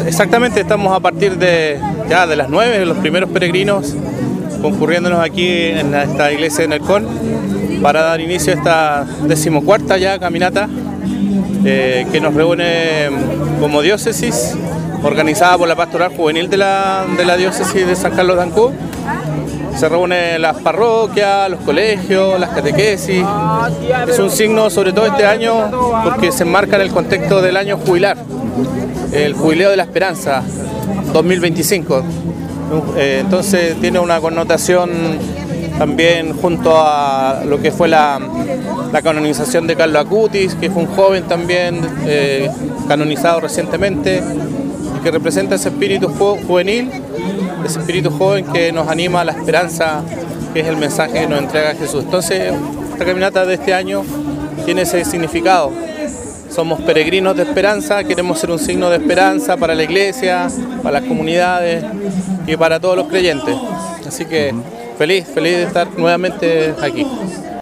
Exactamente, estamos a partir de las 9, los primeros peregrinos concurriéndonos aquí en esta iglesia de Nercón para dar inicio a esta 14ª ya caminata que nos reúne como diócesis, organizada por la Pastoral Juvenil de la diócesis de San Carlos de Ancud. Se reúnen las parroquias, los colegios, las catequesis. Es un signo, sobre todo este año, porque se enmarca en el contexto del año jubilar, el Jubileo de la Esperanza 2025. Entonces tiene una connotación también junto a lo que fue la canonización de Carlo Acutis, que fue un joven también canonizado recientemente y que representa ese espíritu juvenil, ese espíritu joven que nos anima a la esperanza, que es el mensaje que nos entrega Jesús. Entonces esta caminata de este año tiene ese significado. Somos peregrinos de esperanza, queremos ser un signo de esperanza para la iglesia, para las comunidades y para todos los creyentes. Así que feliz de estar nuevamente aquí.